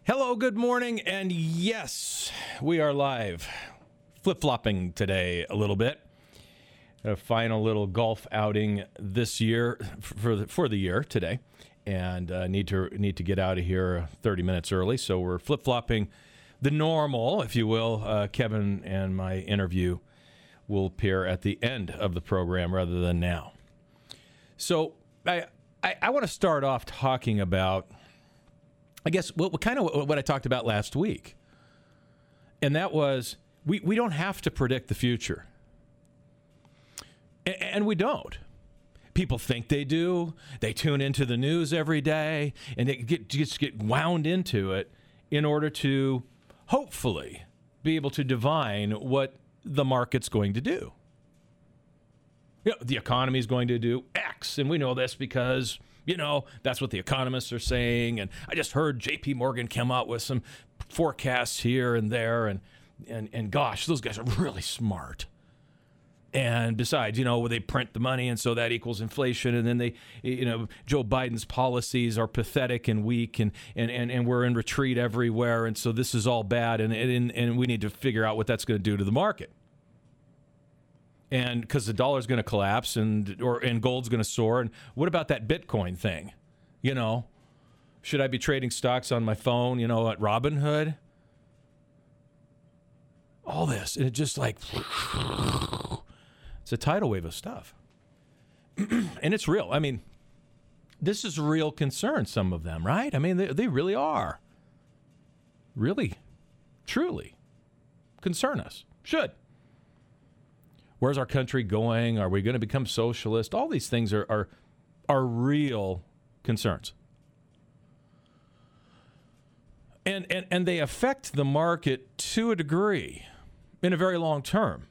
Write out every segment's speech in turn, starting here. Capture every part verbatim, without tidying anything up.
Hello, good morning, and yes, we are live. Flip-flopping today a little bit. A final little golf outing this year for the, for the year today, and uh, need to need to get out of here thirty minutes early. So we're flip-flopping the normal, if you will. Uh, Kevin and my interview will appear at the end of the program rather than now. So I I, I want to start off talking about, I guess, what, what kind of what I talked about last week, and that was we, we don't have to predict the future, and, and we don't. People think they do. They tune into the news every day, and they get just get wound into it in order to hopefully be able to divine what the market's going to do. You know, the economy is going to do X, and we know this because, you know, that's what the economists are saying. And I just heard J P Morgan come out with some forecasts here and there, and and and gosh, those guys are really smart. And besides, you know, they print the money, and so that equals inflation. And then they, you know, Joe Biden's policies are pathetic and weak, and and and, and we're in retreat everywhere, and so this is all bad, and and and we need to figure out what that's going to do to the market. And because the dollar's going to collapse, and or and gold's going to soar. And what about that Bitcoin thing? You know, should I be trading stocks on my phone, you know, at Robinhood? All this. And it just like, it's a tidal wave of stuff. And it's real. I mean, this is real concern, some of them, right? I mean, they, they really are. Really, truly concern us. Should. Where's our country going? Are we going to become socialist? All these things are, are are real concerns. And, and and they affect the market to a degree in a very long term.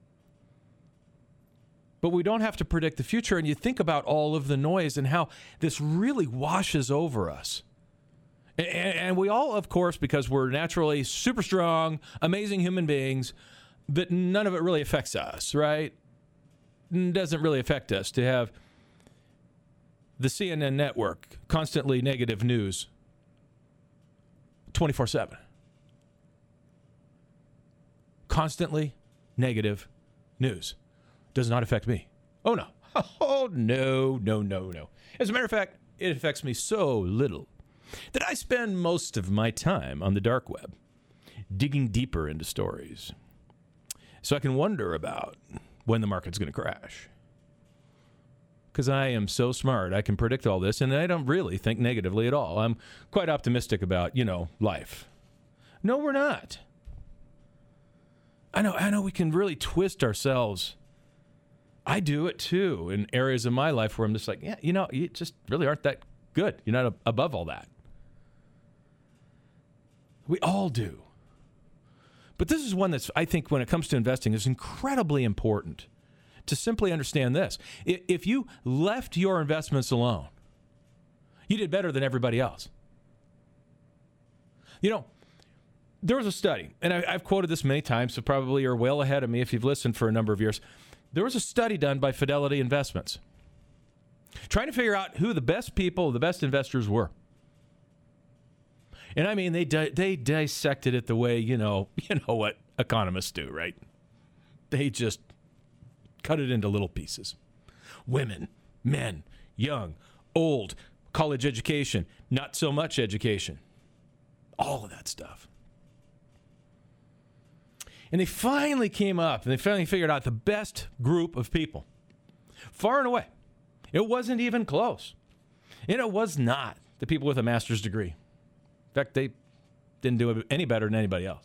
But we don't have to predict the future. And you think about all of the noise and how this really washes over us. And, and we all, of course, because we're naturally super strong, amazing human beings, but none of it really affects us, right? It doesn't really affect us to have the C N N network, constantly negative news, twenty-four seven. Constantly negative news. Does not affect me. Oh, no. Oh, no, no, no, no. As a matter of fact, it affects me so little that I spend most of my time on the dark web, digging deeper into stories, so I can wonder about when the market's going to crash. Because I am so smart, I can predict all this, and I don't really think negatively at all. I'm quite optimistic about, you know, life. No, we're not. I know, I know we can really twist ourselves. I do it too in areas of my life where I'm just like, yeah, you know, you just really aren't that good. You're not above all that. We all do. But this is one that's, I think, when it comes to investing, is incredibly important to simply understand this. If you left your investments alone, you did better than everybody else. You know, there was a study, and I, I've quoted this many times, so probably you're well ahead of me if you've listened for a number of years. There was a study done by Fidelity Investments trying to figure out who the best people, the best investors were. And I mean, they di- they dissected it the way, you know, you know what economists do, right? They just cut it into little pieces. Women, men, young, old, college education, not so much education. All of that stuff. And they finally came up, and they finally figured out the best group of people. Far and away. It wasn't even close. And it was not the people with a master's degree. In fact, they didn't do it any better than anybody else.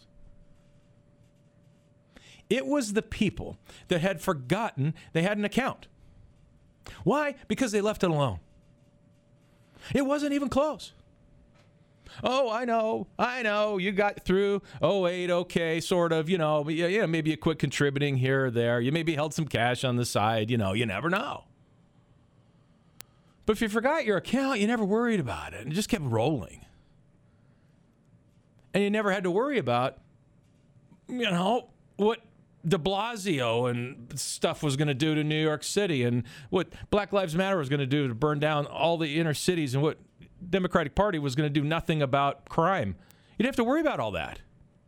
It was the people that had forgotten they had an account. Why? Because they left it alone. It wasn't even close. Oh, I know, I know, you got through oh eight, okay, sort of, you know, yeah, maybe you quit contributing here or there. You maybe held some cash on the side, you know, you never know. But if you forgot your account, you never worried about it and it just kept rolling. And you never had to worry about, you know, what de Blasio and stuff was going to do to New York City and what Black Lives Matter was going to do to burn down all the inner cities and what Democratic Party was going to do nothing about crime You didn't have to worry about all that.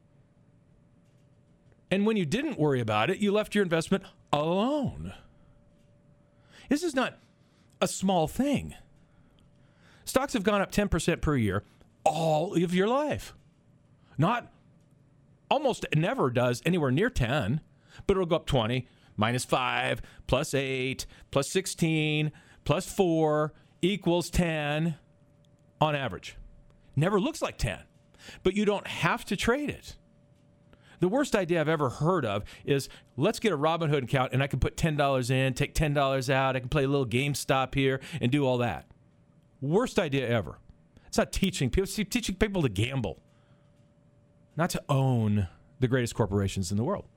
And when you didn't worry about it, you left your investment alone. This is not a small thing. Stocks have gone up ten percent per year all of your life. Not, almost never does anywhere near ten, but it'll go up twenty, minus five, plus eight, plus sixteen, plus four, equals ten on average. Never looks like ten, but you don't have to trade it. The worst idea I've ever heard of is, let's get a Robinhood account and I can put ten dollars in, take ten dollars out, I can play a little GameStop here and do all that. Worst idea ever. It's not teaching people, it's teaching people to gamble, not to own the greatest corporations in the world.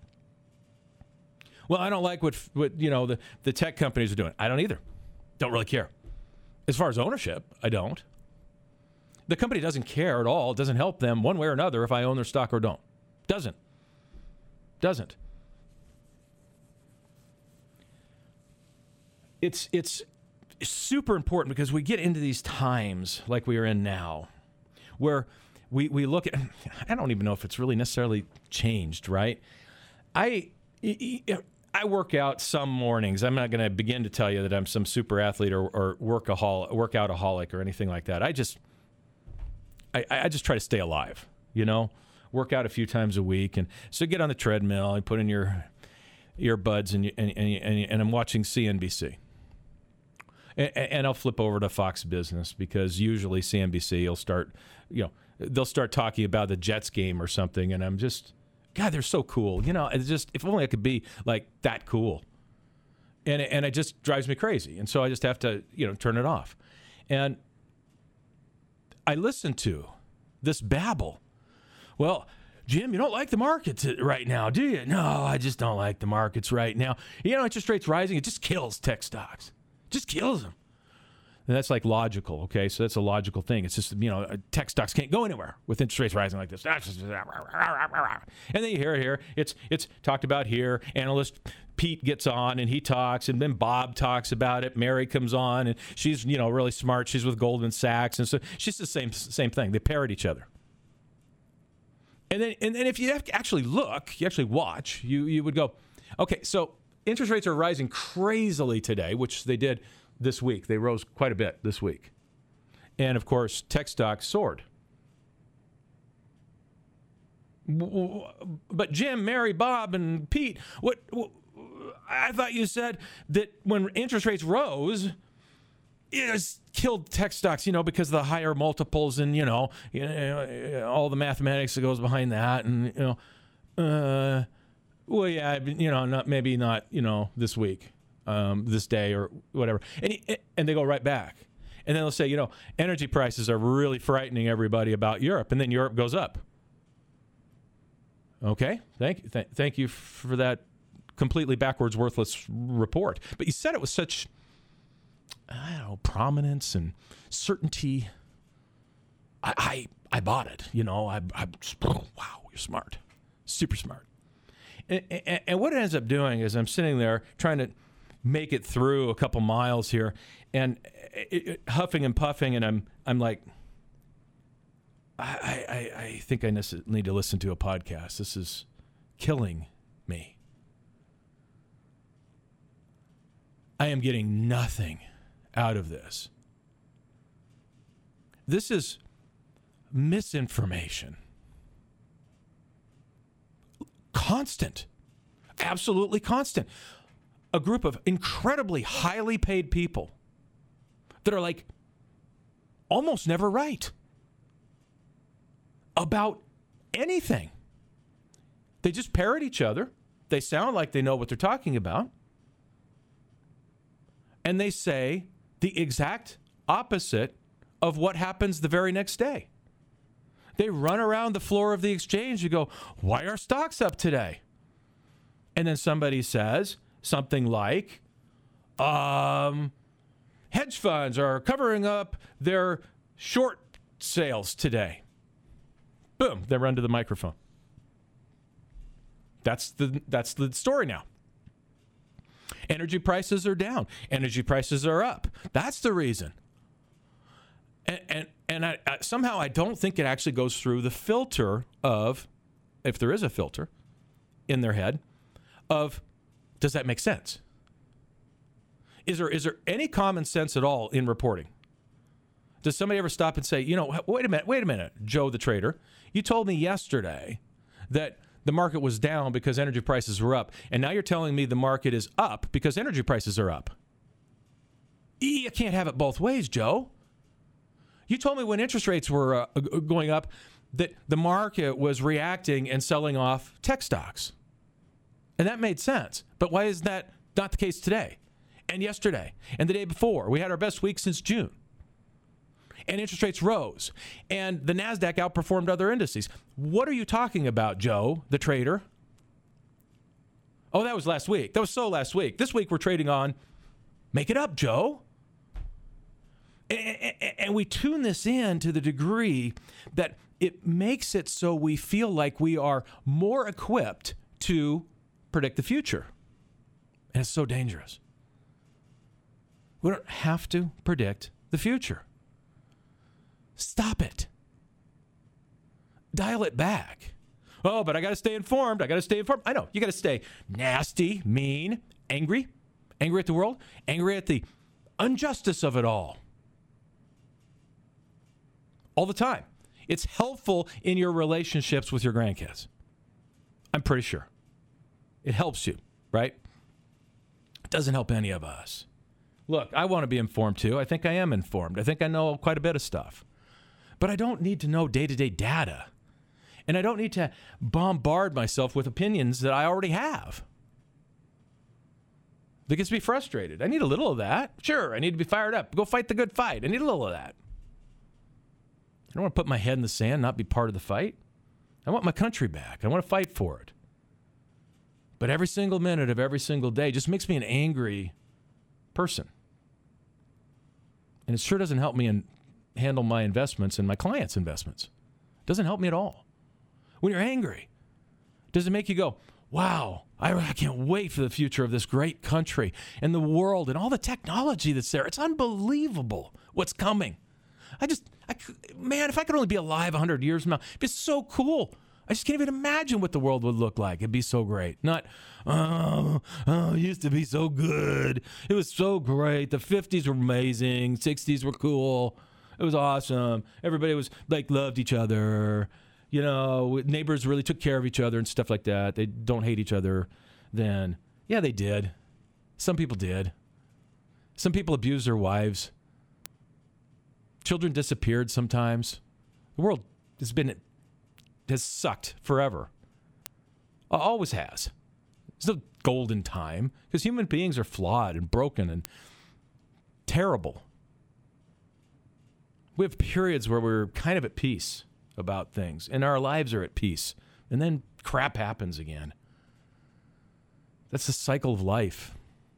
Well, I don't like what, what you know, the, the tech companies are doing. I don't either. Don't really care. As far as ownership, I don't. The company doesn't care at all. It doesn't help them one way or another if I own their stock or don't. Doesn't. Doesn't. It's it's super important because we get into these times like we are in now where we, we look at, I don't even know if it's really necessarily changed, right? I I work out some mornings. I'm not going to begin to tell you that I'm some super athlete or, or workaholic, workoutaholic or anything like that. I just I, I just try to stay alive, you know? Work out a few times a week, and so get on the treadmill and put in your earbuds, and and and, and, and I'm watching C N B C, and, and I'll flip over to Fox Business because usually C N B C will start, you know, they'll start talking about the Jets game or something, and I'm just, God, they're so cool, you know. It's just, if only I could be like that cool, and and it just drives me crazy, and so I just have to, you know, turn it off, and I listen to this babble. Well, Jim, you don't like the markets right now, do you? No, I just don't like the markets right now. You know, interest rates rising, it just kills tech stocks. Just kills them. And that's like logical, okay? So that's a logical thing. It's just, you know, tech stocks can't go anywhere with interest rates rising like this. And then you hear it here. It's it's talked about here. Analyst Pete gets on and he talks, and then Bob talks about it. Mary comes on, and she's, you know, really smart. She's with Goldman Sachs, and so she's the same same thing. They parrot each other. And then, and then if you actually look, you actually watch, you, you would go, okay, so interest rates are rising crazily today, which they did this week. They rose quite a bit this week. And, of course, tech stocks soared. But Jim, Mary, Bob, and Pete, what, what I thought you said that when interest rates rose, it killed tech stocks, you know, because of the higher multiples and, you know, you know, all the mathematics that goes behind that. And, you know, uh, well, yeah, you know, not maybe not, you know, this week, um, this day or whatever. And, and they go right back. And then they'll say, you know, energy prices are really frightening everybody about Europe. And then Europe goes up. Okay, thank you. Th- thank you for that completely backwards, worthless report. But you said it with such, I don't know, prominence and certainty. I I, I bought it. You know, I, I wow, you're smart, super smart. And, and, and what it ends up doing is I'm sitting there trying to make it through a couple miles here, and it, it, huffing and puffing, and I'm I'm like, I I, I think I need to listen to a podcast. This is killing me. I am getting nothing out of this. This is misinformation. Constant. Absolutely constant. A group of incredibly highly paid people that are like almost never right about anything. They just parrot each other. They sound like they know what they're talking about. And they say the exact opposite of what happens the very next day. They run around the floor of the exchange and go, why are stocks up today? And then somebody says something like, um, hedge funds are covering up their short sales today. Boom, they run to the microphone. That's the that's the story now. Energy prices are down. Energy prices are up. That's the reason. And, and And I, I, somehow I don't think it actually goes through the filter of, if there is a filter in their head, of does that make sense? Is there is there any common sense at all in reporting? Does somebody ever stop and say, you know, wait a minute, wait a minute, Joe the trader, you told me yesterday that the market was down because energy prices were up, and now you're telling me the market is up because energy prices are up. You can't have it both ways, Joe. You told me when interest rates were uh, going up that the market was reacting and selling off tech stocks. And that made sense. But why is that not the case today and yesterday and the day before? We had our best week since June. And interest rates rose. And the NASDAQ outperformed other indices. What are you talking about, Joe, the trader? Oh, that was last week. That was so last week. This week we're trading on, make it up, Joe. And we tune this in to the degree that it makes it so we feel like we are more equipped to predict the future. And it's so dangerous. We don't have to predict the future. Stop it. Dial it back. Oh, but I got to stay informed. I got to stay informed. I know. You got to stay nasty, mean, angry, angry at the world, angry at the injustice of it all. All the time. It's helpful in your relationships with your grandkids. I'm pretty sure. It helps you, right? It doesn't help any of us. Look, I want to be informed too. I think I am informed. I think I know quite a bit of stuff. But I don't need to know day-to-day data. And I don't need to bombard myself with opinions that I already have. That gets me frustrated. I need a little of that. Sure, I need to be fired up. Go fight the good fight. I need a little of that. I don't want to put my head in the sand, not be part of the fight. I want my country back. I want to fight for it. But every single minute of every single day just makes me an angry person. And it sure doesn't help me in, handle my investments and my clients' investments. It doesn't help me at all. When you're angry, does it make you go, wow, I, I can't wait for the future of this great country and the world and all the technology that's there. It's unbelievable what's coming. I just, I, man, if I could only be alive one hundred years from now, it'd be so cool. I just can't even imagine what the world would look like. It'd be so great. Not, oh, oh, it used to be so good. It was so great. The fifties were amazing. sixties were cool. It was awesome. Everybody was, like, loved each other. You know, neighbors really took care of each other and stuff like that. They don't hate each other then. Yeah, they did. Some people did. Some people abused their wives. Children disappeared sometimes. The world has been, has sucked forever. Always has. There's no golden time because human beings are flawed and broken and terrible. We have periods where we're kind of at peace about things and our lives are at peace. And then crap happens again. That's the cycle of life.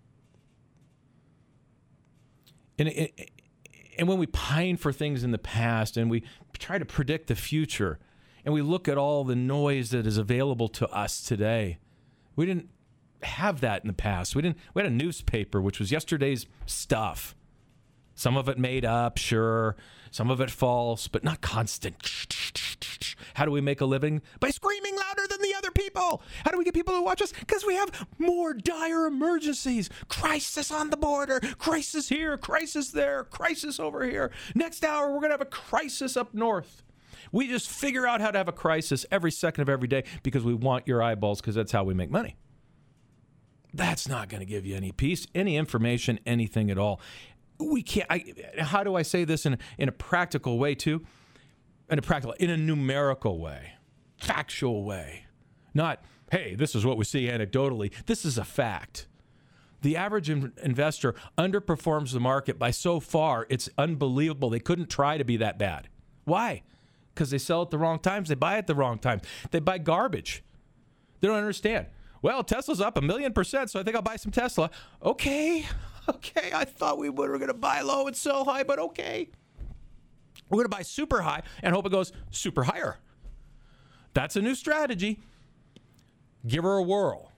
And it, And when we pine for things in the past and we try to predict the future and we look at all the noise that is available to us today, we didn't have that in the past. We didn't. We had a newspaper, which was yesterday's stuff. Some of it made up, sure. Some of it false, but not constant. How do we make a living? By screaming louder than the other people. How do we get people to watch us? Because we have more dire emergencies. Crisis on the border. Crisis here. Crisis there. Crisis over here. Next hour, we're going to have a crisis up north. We just figure out how to have a crisis every second of every day because we want your eyeballs because that's how we make money. That's not going to give you any peace, any information, anything at all. We can't. I, how do I say this in in a practical way too? In a practical, in a numerical way, factual way. Not, hey, this is what we see anecdotally. This is a fact. The average in- investor underperforms the market by so far, it's unbelievable. They couldn't try to be that bad. Why? Because they sell at the wrong times. They buy at the wrong time. They buy garbage. They don't understand. Well, Tesla's up a million percent, so I think I'll buy some Tesla. Okay. Okay. I thought we were going to buy low and sell high, but okay. We're going to buy super high and hope it goes super higher. That's a new strategy. Give her a whirl.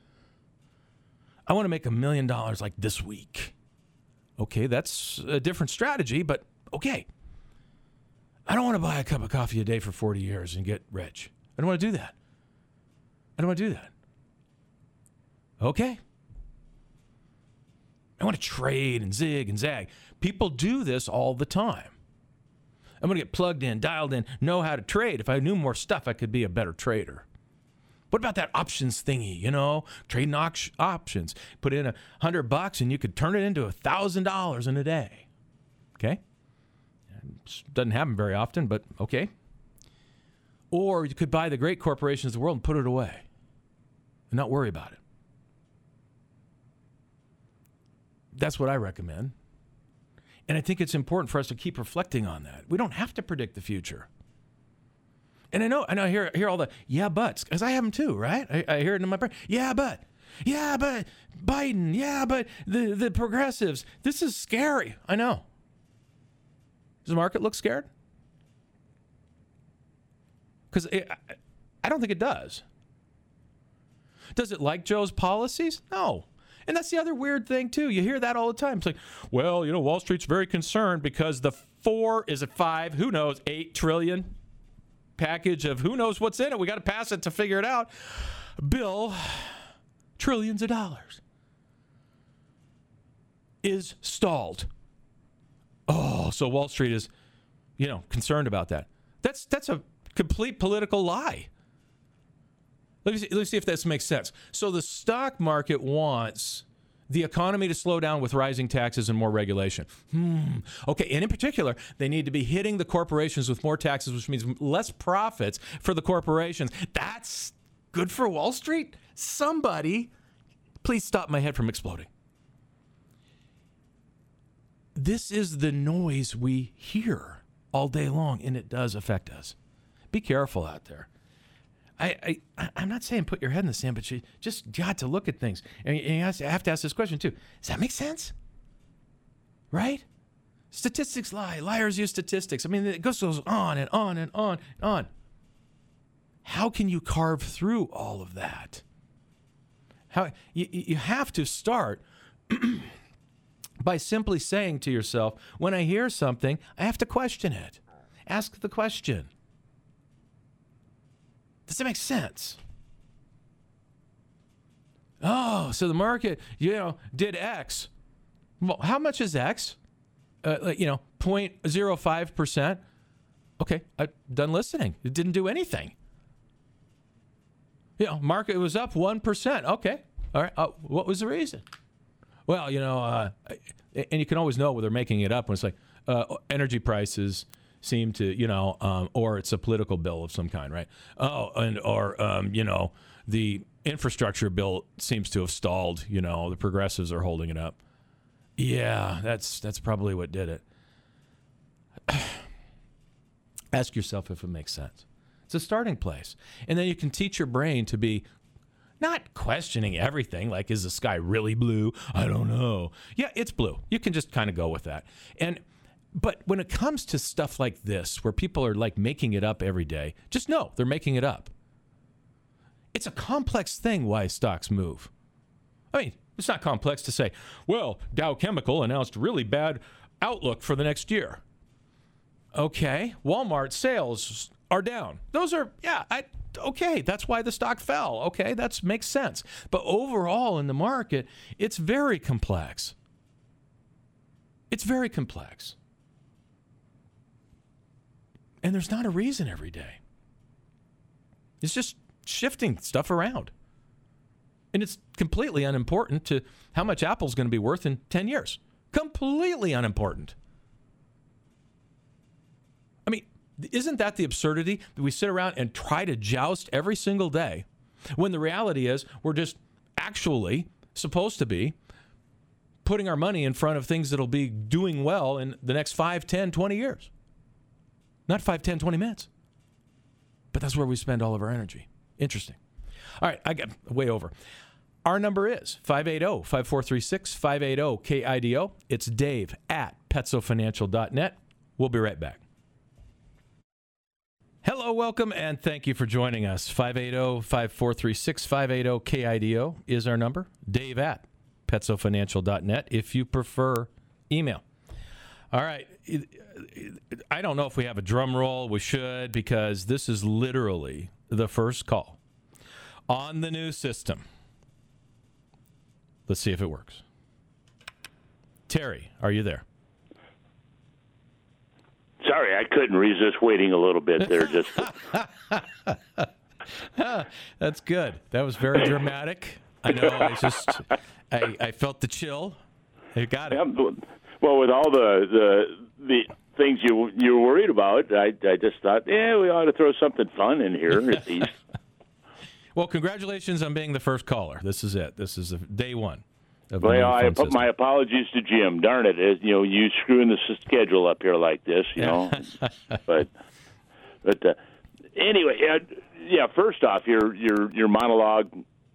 I want to make a million dollars like this week. Okay, that's a different strategy, but okay. I don't want to buy a cup of coffee a day for forty years and get rich. I don't want to do that. I don't want to do that. Okay. I want to trade and zig and zag. People do this all the time. I'm going to get plugged in, dialed in, know how to trade. If I knew more stuff, I could be a better trader. What about that options thingy, you know, trading op- options? Put in a hundred bucks and you could turn it into a thousand dollars in a day. Okay? Doesn't happen very often, but okay. Or you could buy the great corporations of the world and put it away and not worry about it. That's what I recommend. And I think it's important for us to keep reflecting on that. We don't have to predict the future. And I know, and I hear hear all the yeah buts, because I have them too, right? I, I hear it in my brain. Yeah, but, yeah, but Biden, yeah, but the, the progressives. This is scary. I know. Does the market look scared? Because I don't think it does. Does it like Joe's policies? No. And that's the other weird thing, too. You hear that all the time. It's like, well, you know, Wall Street's very concerned because the four, is it five, who knows, eight trillion package of who knows what's in it. We got to pass it to figure it out. Bill, trillions of dollars, is stalled. Oh, so Wall Street is, you know, concerned about that. That's that's a complete political lie. Let me see, let me see if this makes sense. So the stock market wants the economy to slow down with rising taxes and more regulation. Hmm. Okay, and in particular, they need to be hitting the corporations with more taxes, which means less profits for the corporations. That's good for Wall Street? Somebody, please stop my head from exploding. This is the noise we hear all day long, and it does affect us. Be careful out there. I, I, I'm not saying put your head in the sand, but you just got to look at things. And you have to ask this question, too. Does that make sense? Right? Statistics lie. Liars use statistics. I mean, it goes on and on and on and on. How can you carve through all of that? How you, you have to start by simply saying to yourself, when I hear something, I have to question it. Ask the question. Does it make sense? Oh, so the market, you know, did X. Well, how much is X? Uh, you know, zero point zero five percent. Okay, I'm done listening. It didn't do anything. You know, market was up one percent. Okay, all right. Uh, what was the reason? Well, you know, uh, and you can always know where they're making it up when it's like uh, energy prices seem to, you know, um, or it's a political bill of some kind, right? Oh, and or, um, you know, the infrastructure bill seems to have stalled. You know, the progressives are holding it up. Yeah, that's that's probably what did it. Ask yourself if it makes sense. It's a starting place. And then you can teach your brain to be not questioning everything, like, is the sky really blue? I don't know. Yeah, it's blue. You can just kind of go with that. And But when it comes to stuff like this, where people are like making it up every day, just know they're making it up. It's a complex thing why stocks move. I mean, it's not complex to say, well, Dow Chemical announced really bad outlook for the next year. Okay, Walmart sales are down. Those are, yeah, I, okay, that's why the stock fell. Okay, that makes sense. But overall in the market, it's very complex. It's very complex. And there's not a reason every day. It's just shifting stuff around. And it's completely unimportant to how much Apple's going to be worth in ten years. Completely unimportant. I mean, isn't that the absurdity that we sit around and try to joust every single day when the reality is we're just actually supposed to be putting our money in front of things that'll be doing well in the next five, ten, twenty years? Not five, ten, twenty minutes. But that's where we spend all of our energy. Interesting. All right, I got way over. Our number is five eight zero, five four three six, five eight zero, K I D O. It's Dave at Petso Financial dot net. We'll be right back. Hello, welcome, and thank you for joining us. five eight zero, five four three six, five eight zero, K I D O is our number. Dave at Petso Financial dot net if you prefer email. All right. I don't know if we have a drum roll. We should, because this is literally the first call on the new system. Let's see if it works. Terry, are you there? Sorry, I couldn't resist waiting a little bit there. Just That's good. That was very dramatic. I know. I just, I, I felt the chill. You got it. Well, with all the the the things you you were worried about, I I just thought, yeah, we ought to throw something fun in here at least. Well, congratulations on being the first caller. This is it. This is the day one. Well, I put my apologies to Jim. Darn it, you know, you screwing the schedule up here like this, you know. but but uh, anyway, uh, yeah. First off, your your your monologue.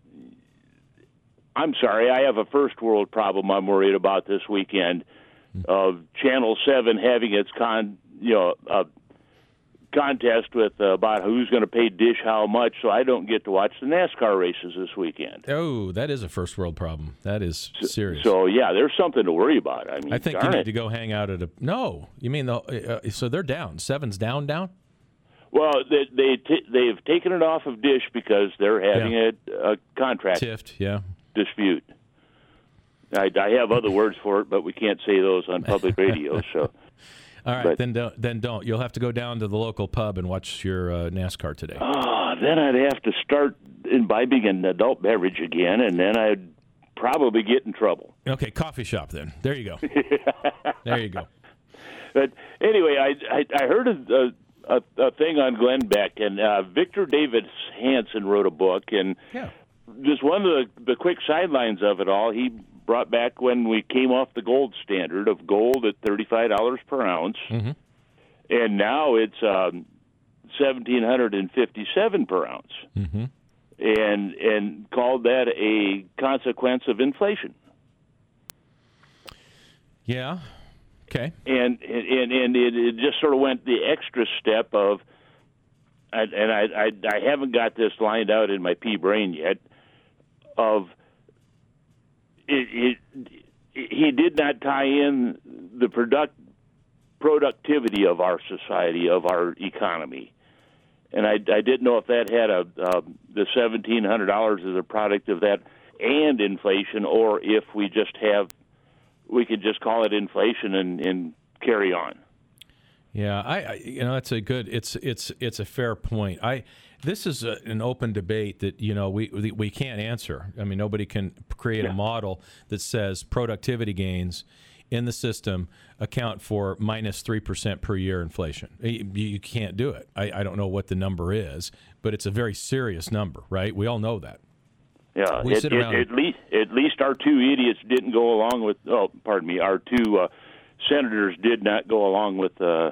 I'm sorry, I have a first world problem I'm worried about this weekend of Channel Seven having its con, you know, uh, contest with uh, about who's going to pay Dish how much, so I don't get to watch the NASCAR races this weekend. Oh, that is a first world problem. That is serious. So, so yeah, there's something to worry about. I mean, I think you need it. to go hang out at a. No, you mean the? Uh, so they're down. Seven's down, down. Well, they they t- they've taken it off of Dish because they're having yeah. a, a contract tiffed. Yeah. dispute. I, I have other words for it, but we can't say those on public radio. So, all right, but, then don't. Then don't. You'll have to go down to the local pub and watch your uh, NASCAR today. Oh, then I'd have to start imbibing an adult beverage again, and then I'd probably get in trouble. Okay, coffee shop then. There you go. There you go. But anyway, I I, I heard a, a a thing on Glenn Beck, and uh, Victor Davis Hanson wrote a book, and yeah. just one of the, the quick sidelines of it all, he brought back when we came off the gold standard of gold at thirty-five dollars per ounce, mm-hmm. and now it's um, one thousand seven hundred fifty-seven per ounce, mm-hmm. and and called that a consequence of inflation. Yeah. Okay. And and and it, it just sort of went the extra step of, and I, I I haven't got this lined out in my pea brain yet, of it, it, he did not tie in the product productivity of our society, of our economy, and I, I didn't know if that had a uh, the seventeen hundred dollars as a product of that and inflation, or if we just have we could just call it inflation and, and carry on. Yeah, I, I you know that's a good it's it's it's a fair point. I this is a, an open debate that you know we we can't answer. I mean, nobody can create yeah. a model that says productivity gains in the system account for minus three percent per year inflation. You, you can't do it. I, I don't know what the number is, but it's a very serious number, right? We all know that. Yeah, we it, sit it, around at least at least our two idiots didn't go along with. Oh, pardon me, our two uh, senators did not go along with uh,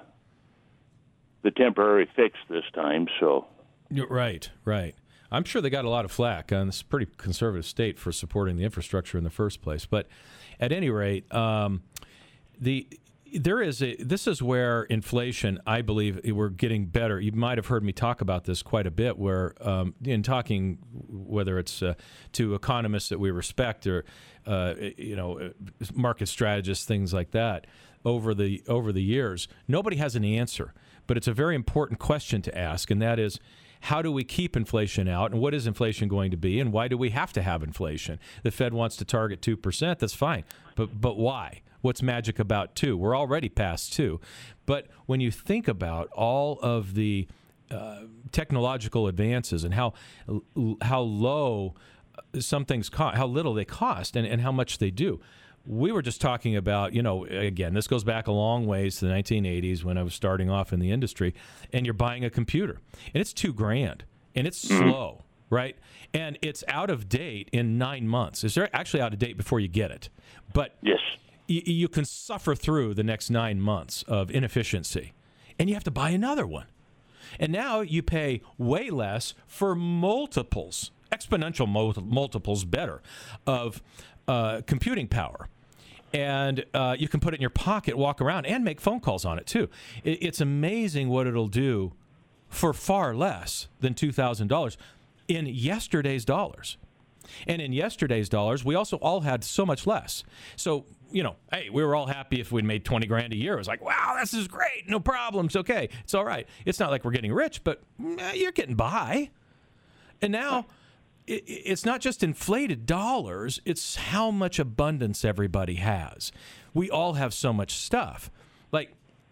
the temporary fix this time. So, right, right. I'm sure they got a lot of flack on this pretty conservative state for supporting the infrastructure in the first place. But at any rate, um, the there is a this is where inflation, I believe, we're getting better. You might have heard me talk about this quite a bit, where um, in talking, whether it's uh, to economists that we respect or uh, you know market strategists, things like that, over the over the years, nobody has an answer. But it's a very important question to ask, and that is, how do we keep inflation out, and what is inflation going to be, and why do we have to have inflation? The Fed wants to target two percent. That's fine. But but why? What's magic about two? We're already past two. But when you think about all of the uh, technological advances and how how low some things cost, how little they cost, and, and how much they do. We were just talking about, you know, again, this goes back a long ways to the nineteen eighties when I was starting off in the industry, and you're buying a computer, and it's two grand, and it's mm-hmm. slow, right? And it's out of date in nine months. It's actually out of date before you get it. But yes. y- you can suffer through the next nine months of inefficiency, and you have to buy another one. And now you pay way less for multiples, exponential mul- multiples better, of uh, computing power. And uh, you can put it in your pocket, walk around, and make phone calls on it, too. It, it's amazing what it'll do for far less than two thousand dollars in yesterday's dollars. And in yesterday's dollars, we also all had so much less. So, you know, hey, we were all happy if we'd made twenty grand a year. It was like, wow, this is great. No problems. Okay. It's all right. It's not like we're getting rich, but eh, you're getting by. And now it, it's not just inflated dollars. It's how much abundance everybody has. We all have so much stuff. Like,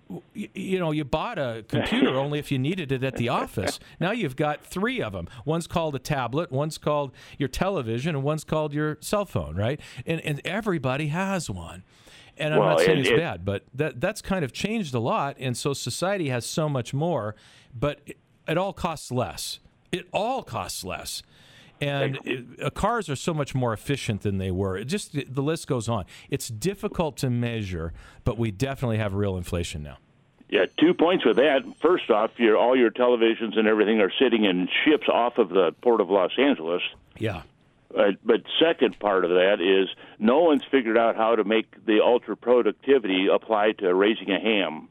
you know, you bought a computer only if you needed it at the office. Now you've got three of them. One's called a tablet, one's called your television, and one's called your cell phone, right? And and everybody has one. And I'm well, not saying it, it's it, bad, but that that's kind of changed a lot. And so society has so much more, but it, it all costs less. It all costs less. And it, uh, cars are so much more efficient than they were. It just the list goes on. It's difficult to measure, but we definitely have real inflation now. Yeah, two points with that. First off, your all your televisions and everything are sitting in ships off of the port of Los Angeles. Yeah. Uh, but second part of that is no one's figured out how to make the ultra productivity apply to raising a ham.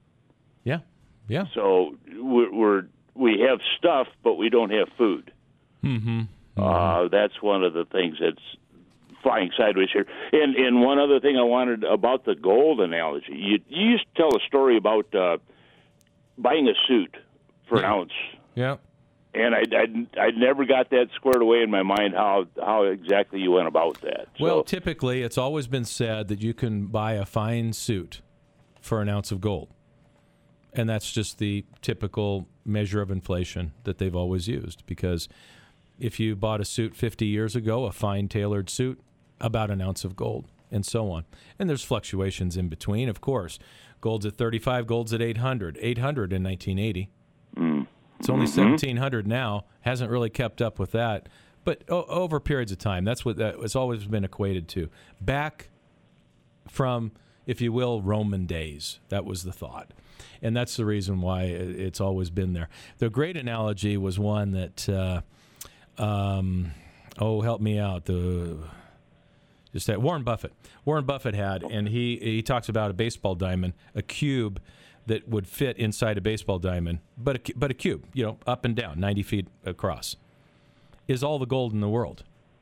Yeah. Yeah. So we're, we're we have stuff, but we don't have food. Mm-hmm. Mm-hmm. Uh, that's one of the things that's flying sideways here. And and one other thing I wanted about the gold analogy. You, you used to tell a story about uh, buying a suit for yeah. an ounce. Yeah. And I, I, I never got that squared away in my mind how, how exactly you went about that. So, well, typically it's always been said that you can buy a fine suit for an ounce of gold. And that's just the typical measure of inflation that they've always used, because if you bought a suit fifty years ago, a fine tailored suit, about an ounce of gold, and so on. And there's fluctuations in between, of course. Gold's at thirty-five, gold's at eight hundred. eight hundred in nineteen eighty. Mm. It's only mm-hmm. seventeen hundred now. Hasn't really kept up with that. But o- over periods of time, that's what that it's always been equated to. Back from, if you will, Roman days. That was the thought. And that's the reason why it's always been there. The great analogy was one that... Uh, Um, oh, help me out. The just that Warren Buffett. Warren Buffett had, and he he talks about a baseball diamond, a cube that would fit inside a baseball diamond, but a, but a cube, you know, up and down, ninety feet across, is all the gold in the world.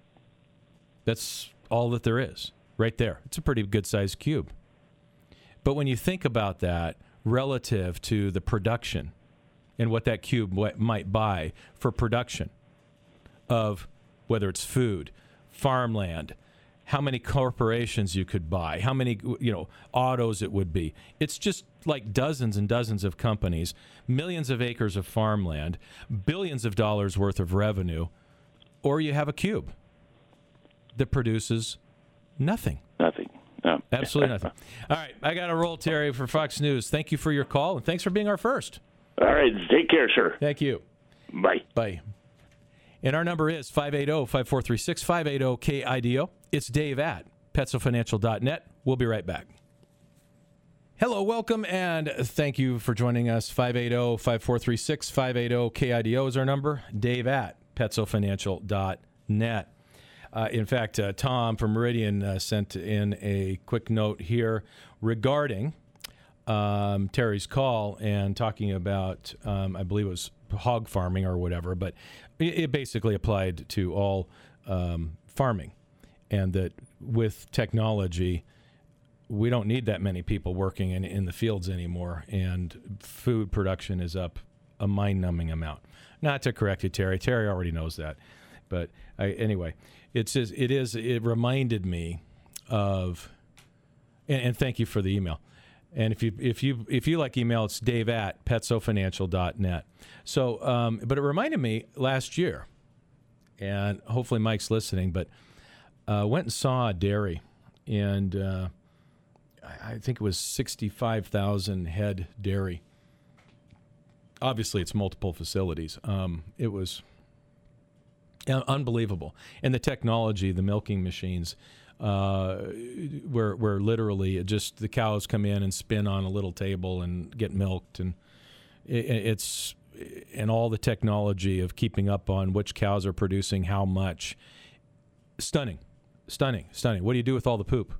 That's all that there is, right there. It's a pretty good sized cube. But when you think about that relative to the production and what that cube might buy for production of whether it's food, farmland, how many corporations you could buy, how many, you know, autos it would be. It's just like dozens and dozens of companies, millions of acres of farmland, billions of dollars worth of revenue, or you have a cube that produces nothing. Nothing. No. Absolutely nothing. All right, I got to roll, Terry, for Fox News. Thank you for your call, and thanks for being our first. All right, take care, sir. Thank you. Bye. Bye. And our number is five eight zero, five four three six, five eight zero, K I D O. It's Dave at Petso Financial dot net. We'll be right back. Hello, welcome, and thank you for joining us. five eight zero, five four three six, five eight zero, K I D O is our number. Dave at Petso Financial dot net. Uh, in fact, uh, Tom from Meridian uh, sent in a quick note here regarding um, Terry's call and talking about, um, I believe it was hog farming or whatever, but it, it basically applied to all um, farming, and that with technology, we don't need that many people working in, in the fields anymore, and food production is up a mind-numbing amount. Not to correct you, Terry. Terry already knows that. But I, anyway, it's it is it reminded me of, and, and thank you for the email. And if you if you if you like email, it's Dave at Petso Financial dot net. So, um, but it reminded me last year, and hopefully Mike's listening. But uh, went and saw a dairy, and uh, I think it was sixty-five thousand head dairy. Obviously, it's multiple facilities. Um, it was unbelievable, and the technology, the milking machines. Uh, where where literally it just the cows come in and spin on a little table and get milked, and it, it's and all the technology of keeping up on which cows are producing how much. Stunning, stunning, stunning. What do you do with all the poop?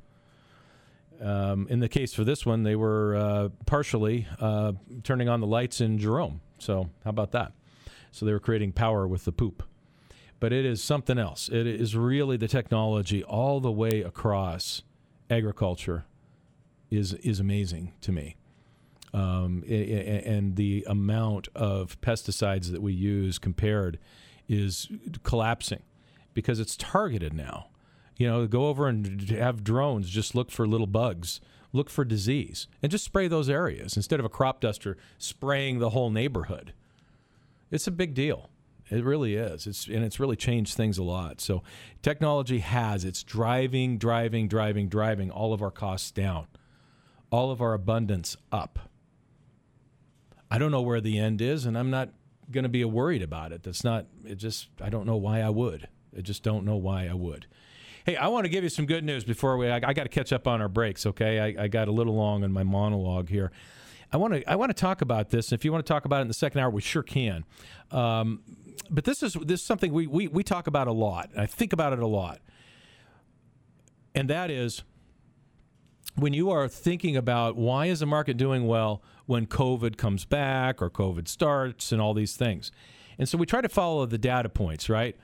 Um, in the case for this one, they were uh, partially uh, turning on the lights in Jerome. So how about that? So they were creating power with the poop. but it is something else. It is really the technology all the way across agriculture is is amazing to me. Um, and the amount of pesticides that we use compared is collapsing because it's targeted now. You know, go over and have drones just look for little bugs, look for disease, and just spray those areas instead of a crop duster spraying the whole neighborhood. It's a big deal. It really is. It's and it's really changed things a lot. So technology has. It's driving, driving, driving, driving all of our costs down, all of our abundance up. I don't know where the end is, and I'm not going to be worried about it. That's not, it just, I don't know why I would. I just don't know why I would. Hey, I want to give you some good news before we, I, I got to catch up on our breaks, okay? I, I got a little long in my monologue here. I want to, I want to talk about this. If you want to talk about it in the second hour, we sure can. Um, but this is, this is something we, we, we talk about a lot. I think about it a lot. And that is, when you are thinking about why is the market doing well when COVID comes back or COVID starts and all these things. And so we try to follow the data points, right?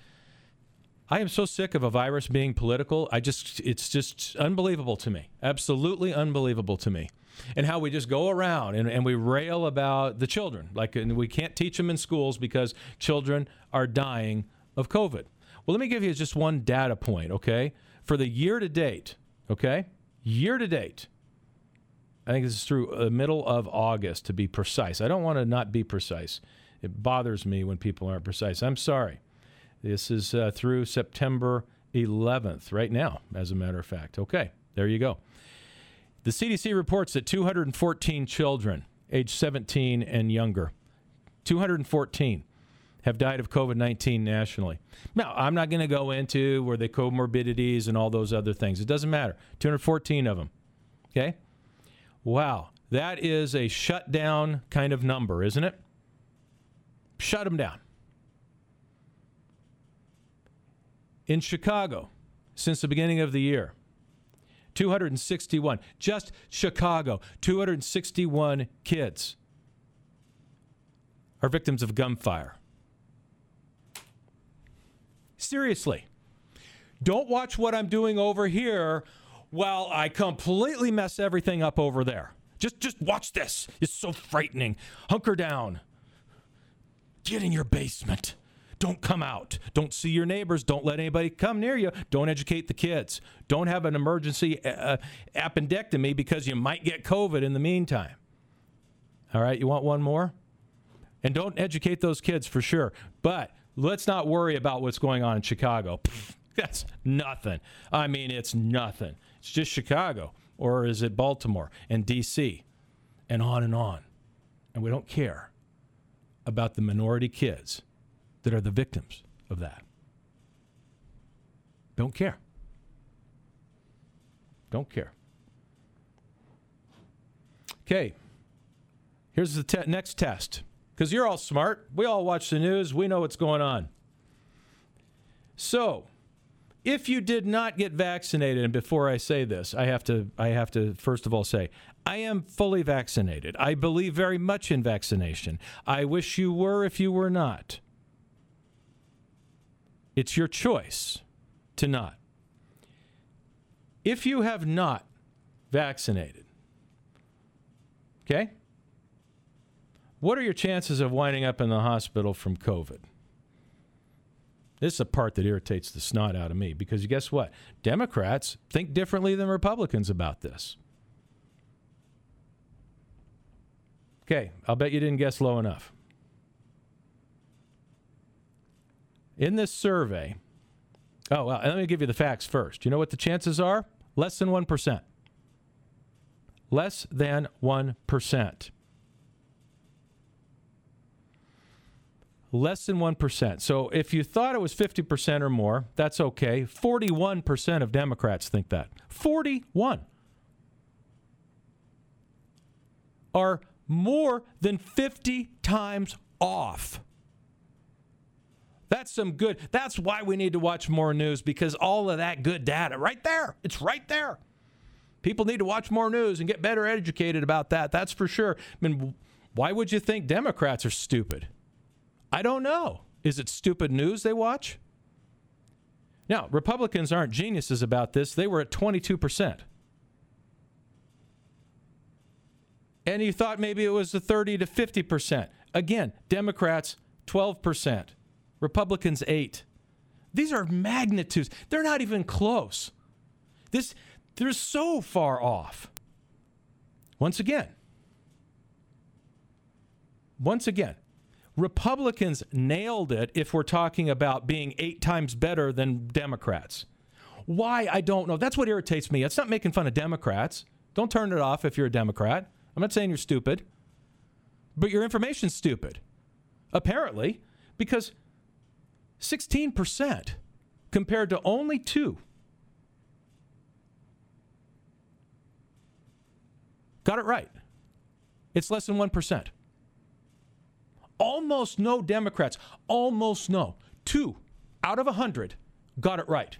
I am so sick of a virus being political. I just, it's just unbelievable to me. Absolutely unbelievable to me. And how we just go around and, and we rail about the children. Like, and we can't teach them in schools because children are dying of COVID. Well, let me give you just one data point, okay? For the year to date, okay? Year to date, I think this is through the middle of August to be precise. I don't want to not be precise. It bothers me when people aren't precise. I'm sorry. This is uh, through September eleventh, right now, as a matter of fact. Okay, there you go. The C D C reports that two hundred fourteen children age seventeen and younger, two hundred fourteen, have died of COVID nineteen nationally. Now, I'm not going to go into where they comorbidities and all those other things. It doesn't matter. two hundred fourteen of them. Okay? Wow. That is a shutdown kind of number, isn't it? Shut them down. In Chicago, since the beginning of the year, two hundred sixty-one. Just Chicago, two hundred sixty-one kids are victims of gunfire. Seriously. Don't watch what I'm doing over here while I completely mess everything up over there. Just just watch this. It's so frightening. Hunker down. Get in your basement. Don't come out. Don't see your neighbors. Don't let anybody come near you. Don't educate the kids. Don't have an emergency uh, appendectomy because you might get COVID in the meantime. All right, you want one more? And don't educate those kids for sure. But let's not worry about what's going on in Chicago. Pfft, that's nothing. I mean, it's nothing. It's just Chicago. Or is it Baltimore and D C and on and on? And we don't care about the minority kids that are the victims of that. Don't care. Don't care. Okay. Here's the te- next test. Because you're all smart. We all watch the news. We know what's going on. So, if you did not get vaccinated, and before I say this, I have to I have to first of all say, I am fully vaccinated. I believe very much in vaccination. I wish you were if you were not. It's your choice to not. If you have not vaccinated, okay, what are your chances of winding up in the hospital from COVID? This is a part that irritates the snot out of me because guess what? Democrats think differently than Republicans about this. Okay, I'll bet you didn't guess low enough. In this survey, oh, well, let me give you the facts first. You know what the chances are? Less than one percent. Less than one percent. Less than one percent. So if you thought it was fifty percent or more, that's okay. forty-one percent of Democrats think that. forty-one are more than fifty times off. That's some good. That's why we need to watch more news, because all of that good data right there. It's right there. People need to watch more news and get better educated about that. That's for sure. I mean, why would you think Democrats are stupid? I don't know. Is it stupid news they watch? Now, Republicans aren't geniuses about this. They were at twenty-two percent. And you thought maybe it was the thirty to fifty percent. Again, Democrats, twelve percent. Republicans, eight. These are magnitudes. They're not even close. This, they're so far off. Once again, once again, Republicans nailed it if we're talking about being eight times better than Democrats. Why? I don't know. That's what irritates me. It's not making fun of Democrats. Don't turn it off if you're a Democrat. I'm not saying you're stupid, but your information's stupid. Apparently, because sixteen percent compared to only two. Got it right. It's less than one percent. Almost no Democrats, almost no. Two out of one hundred got it right.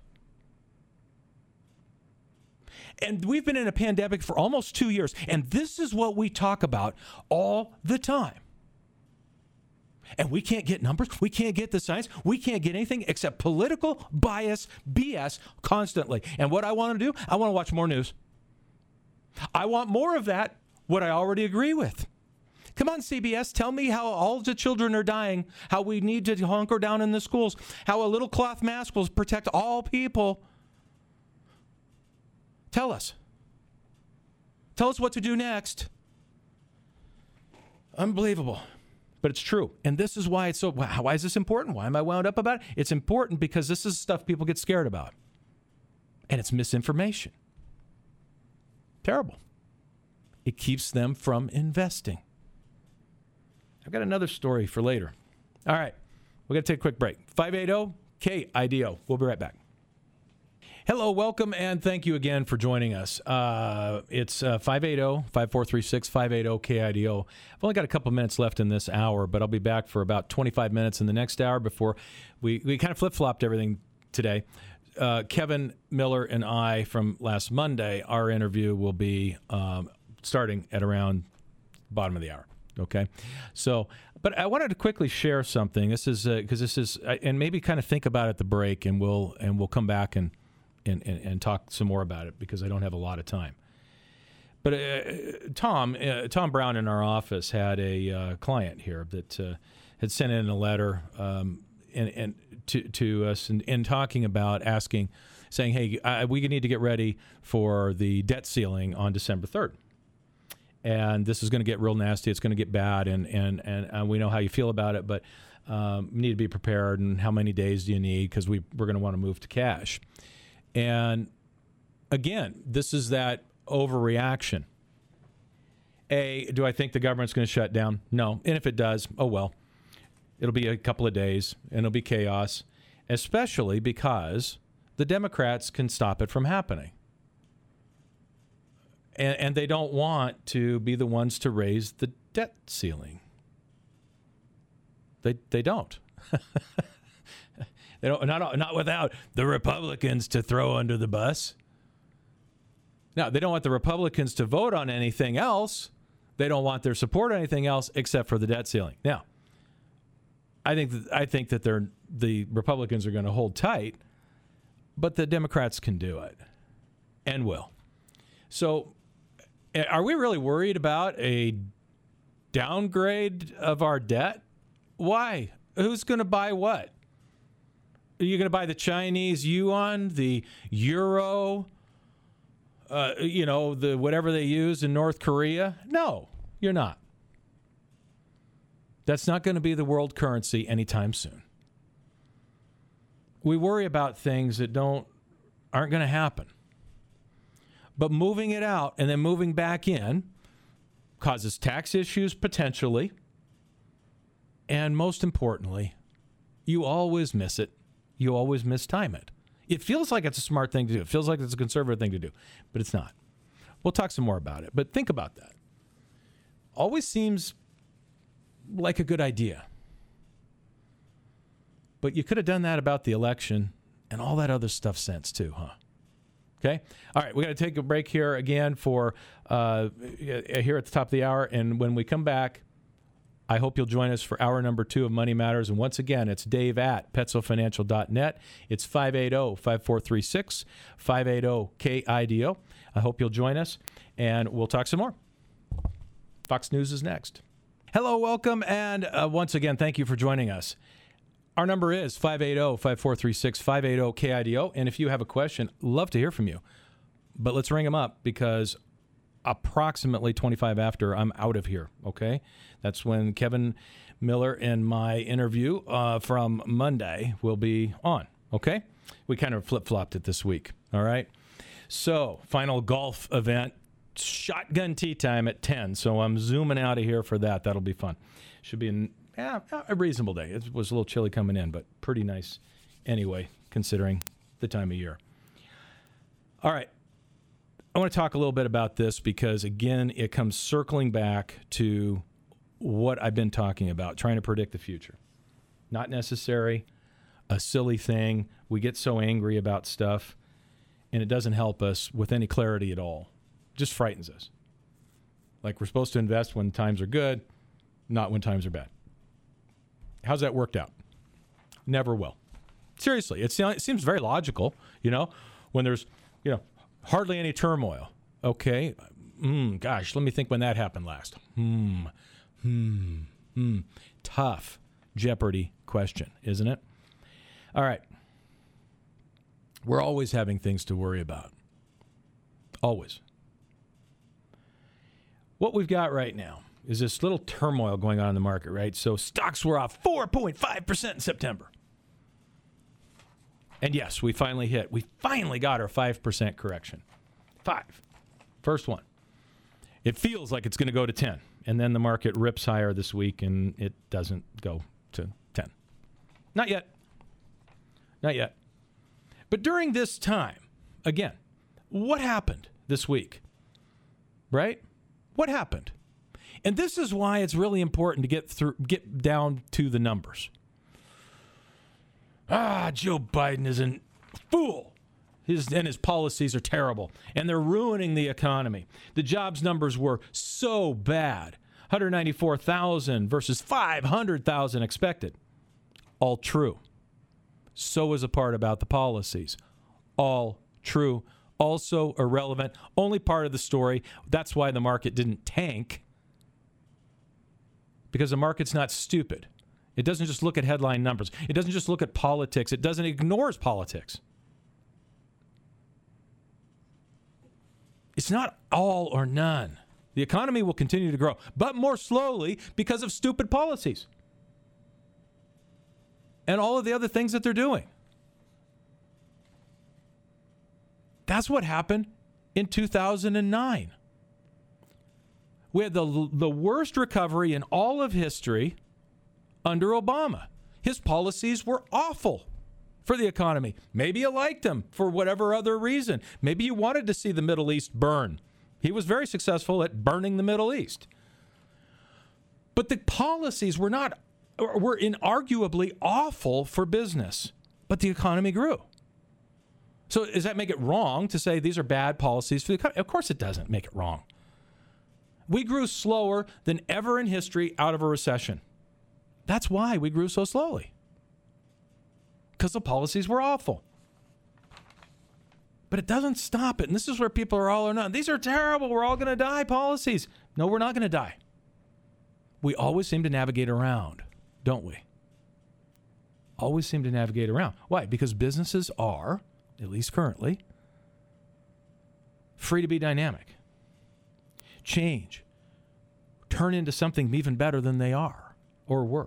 And we've been in a pandemic for almost two years, and this is what we talk about all the time. And we can't get numbers, we can't get the science, we can't get anything except political bias, B S, constantly. And what I want to do, I want to watch more news. I want more of that, what I already agree with. Come on, C B S, tell me how all the children are dying, how we need to hunker down in the schools, how a little cloth mask will protect all people. Tell us. Tell us what to do next. Unbelievable. But it's true. And this is why it's so, why is this important? Why am I wound up about it? It's important because this is stuff people get scared about. And it's misinformation. Terrible. It keeps them from investing. I've got another story for later. All right. We're going to take a quick break. five eight zero K I D O. We'll be right back. Hello, welcome, and thank you again for joining us. Uh, it's uh, five eight zero, five four three six, five eight zero K I D O. I've only got a couple minutes left in this hour, but I'll be back for about twenty-five minutes in the next hour before we, we kind of flip-flopped everything today. Uh, Kevin Miller and I from last Monday, our interview will be um, starting at around the bottom of the hour. Okay, so, but I wanted to quickly share something. This is because uh, this is, uh, and maybe kind of think about it at the break, and we'll and we'll come back and, and and and talk some more about it because I don't have a lot of time. But uh, Tom uh, Tom Brown in our office had a uh, client here that uh, had sent in a letter um, and and to to us and in, in talking about asking, saying, hey, I, we need to get ready for the debt ceiling on December third. And this is going to get real nasty. It's going to get bad, and and and uh, we know how you feel about it, but um, you need to be prepared. And how many days do you need? Because we we're going to want to move to cash. And again, this is that overreaction. A, do I think the government's going to shut down? No. And if it does, oh well, it'll be a couple of days, and it'll be chaos. Especially because the Democrats can stop it from happening. And, and they don't want to be the ones to raise the debt ceiling. They they don't. They don't not not without the Republicans to throw under the bus. Now, they don't want the Republicans to vote on anything else. They don't want their support on anything else except for the debt ceiling. Now, I think that, I think that they're the Republicans are going to hold tight, but the Democrats can do it and will. So, are we really worried about a downgrade of our debt? Why? Who's going to buy what? Are you going to buy the Chinese yuan, the euro, uh, you know, the whatever they use in North Korea? No, you're not. That's not going to be the world currency anytime soon. We worry about things that don't aren't going to happen. But moving it out and then moving back in causes tax issues potentially. And most importantly, you always miss it. You always mistime it. It feels like it's a smart thing to do. It feels like it's a conservative thing to do, but it's not. We'll talk some more about it, but think about that. Always seems like a good idea. But you could have done that about the election and all that other stuff since too, huh? Okay. All right. We're going to take a break here again for uh, here at the top of the hour. And when we come back, I hope you'll join us for hour number two of Money Matters. And once again, it's Dave at Petzl Financial dot net. It's five eight zero, five four three six, five eight zero, K I D O. I hope you'll join us, and we'll talk some more. Fox News is next. Hello, welcome, and uh, once again, thank you for joining us. Our number is five eight zero, five four three six, five eight zero, K I D O. And if you have a question, love to hear from you. But let's ring them up because approximately twenty-five after, I'm out of here, okay? That's when Kevin Miller and my interview uh, from Monday will be on, okay? We kind of flip-flopped it this week, all right? So, final golf event, shotgun tee time at ten. So I'm zooming out of here for that. That'll be fun. Should be an, yeah, a reasonable day. It was a little chilly coming in, but pretty nice anyway, considering the time of year. All right. I want to talk a little bit about this because, again, it comes circling back to what I've been talking about, trying to predict the future. Not necessary, a silly thing. We get so angry about stuff, and it doesn't help us with any clarity at all. It just frightens us. Like we're supposed to invest when times are good, not when times are bad. How's that worked out? Never will. Seriously, it seems very logical, you know, when there's, you know, hardly any turmoil. Okay. Mm, gosh, let me think when that happened last. Hmm. Hmm. Hmm. Tough Jeopardy question, isn't it? All right. We're always having things to worry about. Always. What we've got right now is this little turmoil going on in the market, right? So stocks were off four point five percent in September. And yes, we finally hit. We finally got our five percent correction. Five. First one. It feels like it's going to go to ten. And then the market rips higher this week, and it doesn't go to ten. Not yet. Not yet. But during this time, again, what happened this week? Right? What happened? And this is why it's really important to get through, get down to the numbers. Ah, Joe Biden is a fool. His, and his policies are terrible. And they're ruining the economy. The jobs numbers were so bad. one hundred ninety-four thousand versus five hundred thousand expected. All true. So was a part about the policies. All true. Also irrelevant. Only part of the story. That's why the market didn't tank. Because the market's not stupid. It doesn't just look at headline numbers. It doesn't just look at politics. It doesn't ignore politics. It's not all or none. The economy will continue to grow, but more slowly because of stupid policies. And all of the other things that they're doing. That's what happened in two thousand nine. We had the, the worst recovery in all of history under Obama. His policies were awful for the economy. Maybe you liked him for whatever other reason. Maybe you wanted to see the Middle East burn. He was very successful at burning the Middle East. But the policies were not, were inarguably awful for business. But the economy grew. So does that make it wrong to say these are bad policies for the economy? Of course it doesn't make it wrong. We grew slower than ever in history out of a recession. That's why we grew so slowly. Because the policies were awful. But it doesn't stop it. And this is where people are all or none. These are terrible. We're all going to die policies. No, we're not going to die. We always seem to navigate around, don't we? Always seem to navigate around. Why? Because businesses are, at least currently, free to be dynamic. Change. Turn into something even better than they are or were.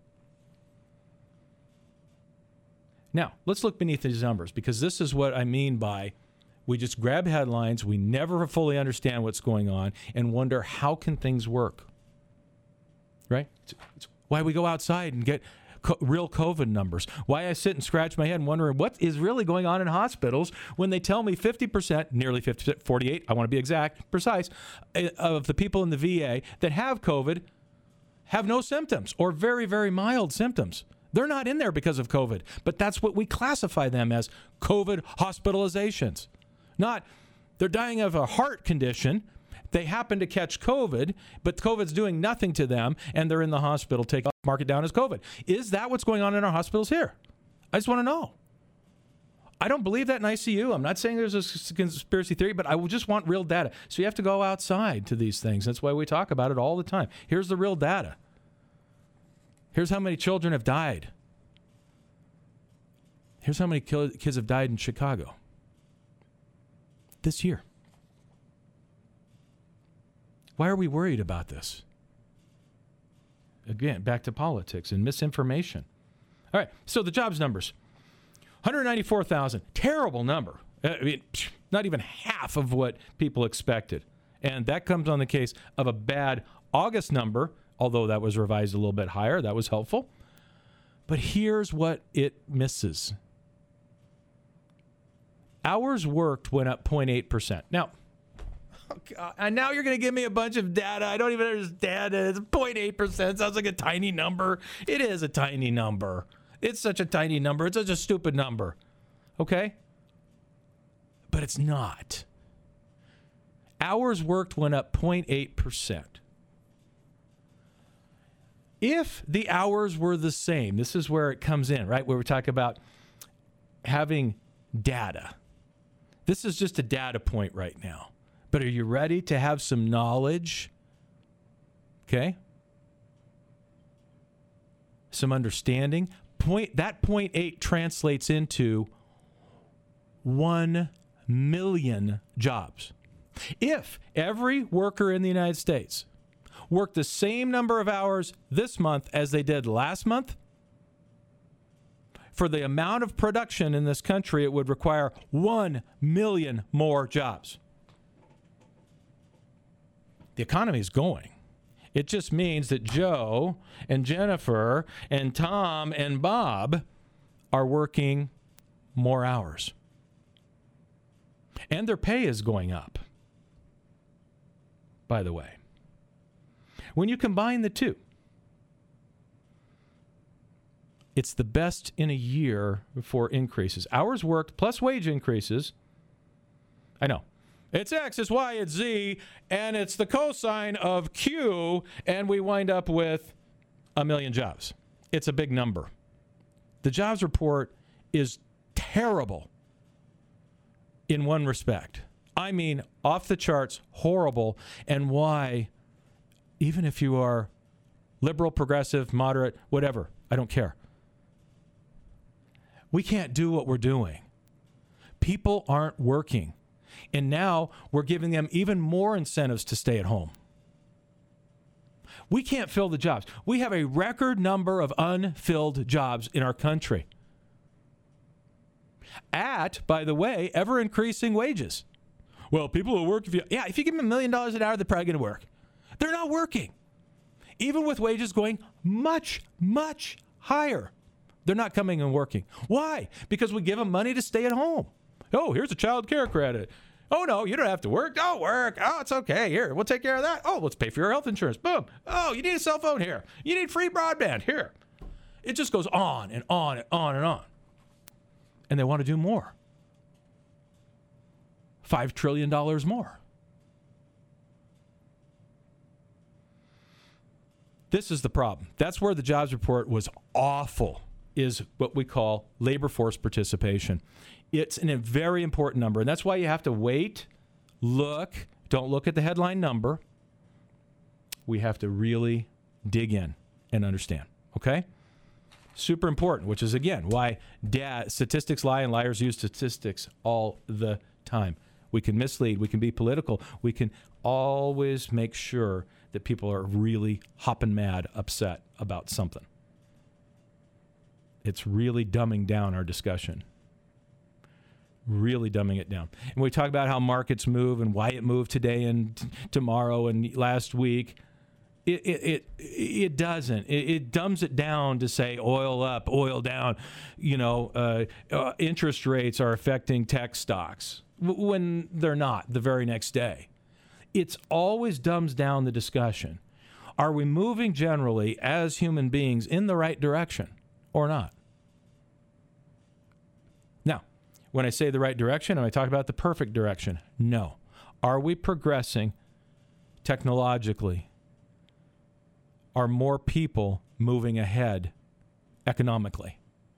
Now, let's look beneath these numbers, because this is what I mean by we just grab headlines, we never fully understand what's going on, and wonder how can things work, right? It's, it's why we go outside and get co- real COVID numbers, why I sit and scratch my head and wondering what is really going on in hospitals when they tell me fifty percent, nearly fifty percent, forty-eight, I want to be exact, precise, of the people in the V A that have COVID have no symptoms or very, very mild symptoms. They're not in there because of COVID, but that's what we classify them as, COVID hospitalizations. Not, they're dying of a heart condition, They happen to catch COVID, but COVID's doing nothing to them, and they're in the hospital, take mark it down as COVID. Is that what's going on in our hospitals here? I just want to know. I don't believe that in I C U. I'm not saying there's a conspiracy theory, but I just want real data. So you have to go outside to these things. That's why we talk about it all the time. Here's the real data. Here's how many children have died. Here's how many kids have died in Chicago this year. Why are we worried about this? Again, back to politics and misinformation. All right, so the jobs numbers. one hundred ninety-four thousand, terrible number. I mean, not even half of what people expected. And that comes on the case of a bad August number, although that was revised a little bit higher. That was helpful. But here's what it misses. Hours worked went up zero point eight percent. Now, oh God, and now you're going to give me a bunch of data. I don't even understand it. It's zero point eight percent. Sounds like a tiny number. It is a tiny number. It's such a tiny number. It's such a stupid number. Okay? But it's not. Hours worked went up zero point eight percent. If the hours were the same, this is where it comes in, right? Where we talk about having data. This is just a data point right now. But are you ready to have some knowledge? Okay? Some understanding. Point, that zero point eight translates into one million jobs. If every worker in the United States worked the same number of hours this month as they did last month, for the amount of production in this country, it would require one million more jobs. The economy is going. It just means that Joe and Jennifer and Tom and Bob are working more hours. And their pay is going up, by the way. When you combine the two, it's the best in a year for increases. Hours worked plus wage increases. I know. It's X, it's Y, it's Z, and it's the cosine of Q, and we wind up with a million jobs. It's a big number. The jobs report is terrible in one respect. I mean, off the charts, horrible, and why, even if you are liberal, progressive, moderate, whatever, I don't care. We can't do what we're doing. People aren't working. And now we're giving them even more incentives to stay at home. We can't fill the jobs. We have a record number of unfilled jobs in our country. At, by the way, ever-increasing wages. Well, people will work if you... Yeah, if you give them a million dollars an hour, they're probably going to work. They're not working. Even with wages going much, much higher. They're not coming and working. Why? Because we give them money to stay at home. Oh, here's a child care credit. Oh, no, you don't have to work. Don't work. Oh, it's okay. Here, we'll take care of that. Oh, let's pay for your health insurance. Boom. Oh, you need a cell phone here. You need free broadband here. It just goes on and on and on and on. And they want to do more. Five trillion dollars more. This is the problem. That's where the jobs report was awful, is what we call labor force participation. It's a very important number, and that's why you have to wait, look, don't look at the headline number. We have to really dig in and understand, okay? Super important, which is, again, why dad, statistics lie and liars use statistics all the time. We can mislead. We can be political. We can always make sure that people are really hopping mad, upset about something. It's really dumbing down our discussion. Really dumbing it down. And we talk about how markets move and why it moved today and t- tomorrow and last week. It it it, it doesn't. It, it dumbs it down to say oil up, oil down. You know, uh, uh, interest rates are affecting tech stocks w- when they're not the very next day. It's always dumbs down the discussion. Are we moving generally as human beings in the right direction or not? Now, when I say the right direction, am I talking about the perfect direction? No. Are we progressing technologically are more people moving ahead economically.